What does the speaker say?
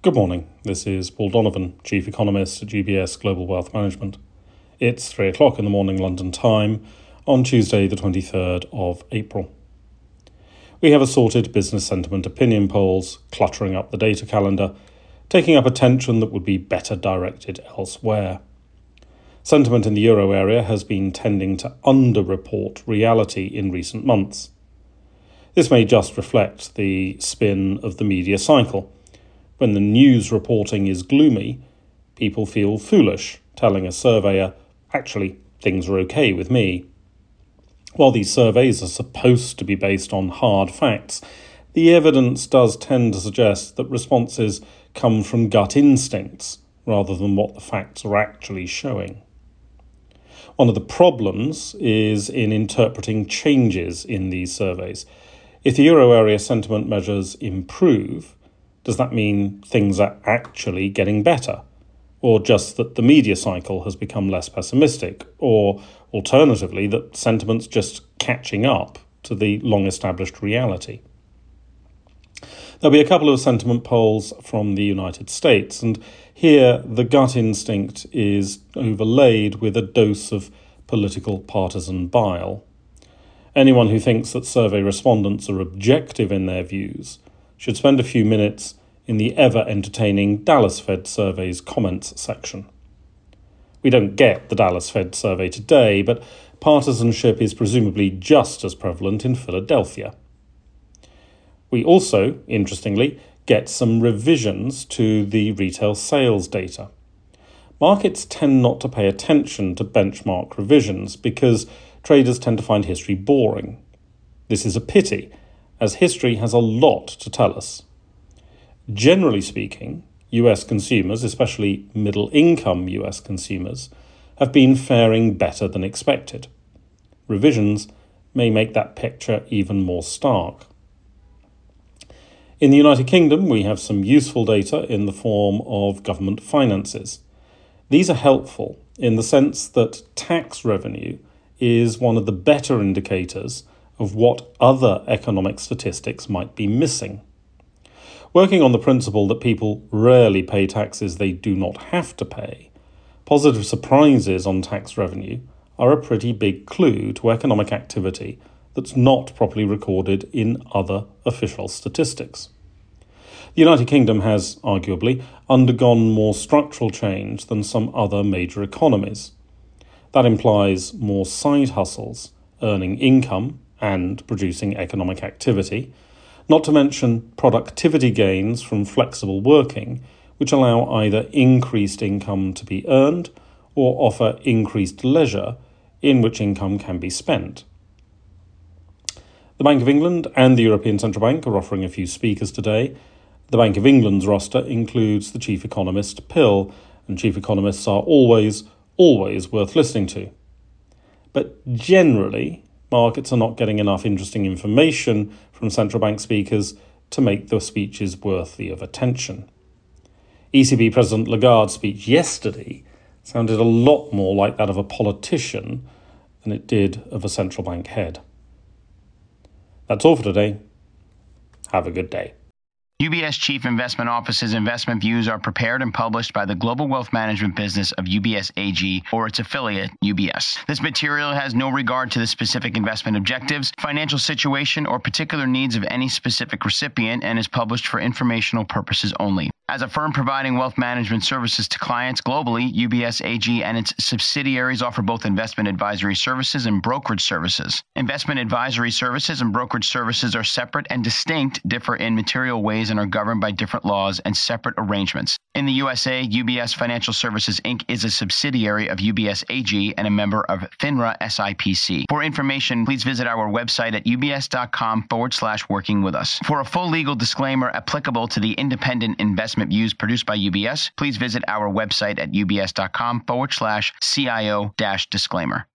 Good morning. This is Paul Donovan, Chief Economist at UBS Global Wealth Management. It's 3 o'clock in the morning London time on Tuesday the 23rd of April. We have assorted business sentiment opinion polls cluttering up the data calendar, taking up attention that would be better directed elsewhere. Sentiment in the euro area has been tending to underreport reality in recent months. This may just reflect the spin of the media cycle. When the news reporting is gloomy, people feel foolish telling a surveyor, actually, things are okay with me. While these surveys are supposed to be based on hard facts, the evidence does tend to suggest that responses come from gut instincts rather than what the facts are actually showing. One of the problems is in interpreting changes in these surveys. If the euro area sentiment measures improve, does that mean things are actually getting better? Or just that the media cycle has become less pessimistic? Or alternatively, that sentiment's just catching up to the long-established reality? There'll be a couple of sentiment polls from the United States, and here the gut instinct is overlaid with a dose of political partisan bile. Anyone who thinks that survey respondents are objective in their views should spend a few minutes in the ever-entertaining Dallas Fed Survey's comments section. We don't get the Dallas Fed Survey today, but partisanship is presumably just as prevalent in Philadelphia. We also, interestingly, get some revisions to the retail sales data. Markets tend not to pay attention to benchmark revisions because traders tend to find history boring. This is a pity, as history has a lot to tell us. Generally speaking, US consumers, especially middle-income US consumers, have been faring better than expected. Revisions may make that picture even more stark. In the United Kingdom, we have some useful data in the form of government finances. These are helpful in the sense that tax revenue is one of the better indicators of what other economic statistics might be missing. Working on the principle that people rarely pay taxes they do not have to pay, positive surprises on tax revenue are a pretty big clue to economic activity that's not properly recorded in other official statistics. The United Kingdom has, arguably, undergone more structural change than some other major economies. That implies more side hustles, earning income and producing economic activity, not to mention productivity gains from flexible working, which allow either increased income to be earned or offer increased leisure in which income can be spent. The Bank of England and the European Central Bank are offering a few speakers today. The Bank of England's roster includes the chief economist, Pill, and chief economists are always worth listening to. But generally, markets are not getting enough interesting information from central bank speakers to make the speeches worthy of attention. ECB President Lagarde's speech yesterday sounded a lot more like that of a politician than it did of a central bank head. That's all for today. Have a good day. UBS Chief Investment Office's investment views are prepared and published by the global wealth management business of UBS AG or its affiliate, UBS. This material has no regard to the specific investment objectives, financial situation, or particular needs of any specific recipient and is published for informational purposes only. As a firm providing wealth management services to clients globally, UBS AG and its subsidiaries offer both investment advisory services and brokerage services. Investment advisory services and brokerage services are separate and distinct, differ in material ways, and are governed by different laws and separate arrangements. In the USA, UBS Financial Services Inc. is a subsidiary of UBS AG and a member of FINRA SIPC. For information, please visit our website at ubs.com/working with us. For a full legal disclaimer applicable to the independent investment views produced by UBS, please visit our website at ubs.com/CIO-disclaimer.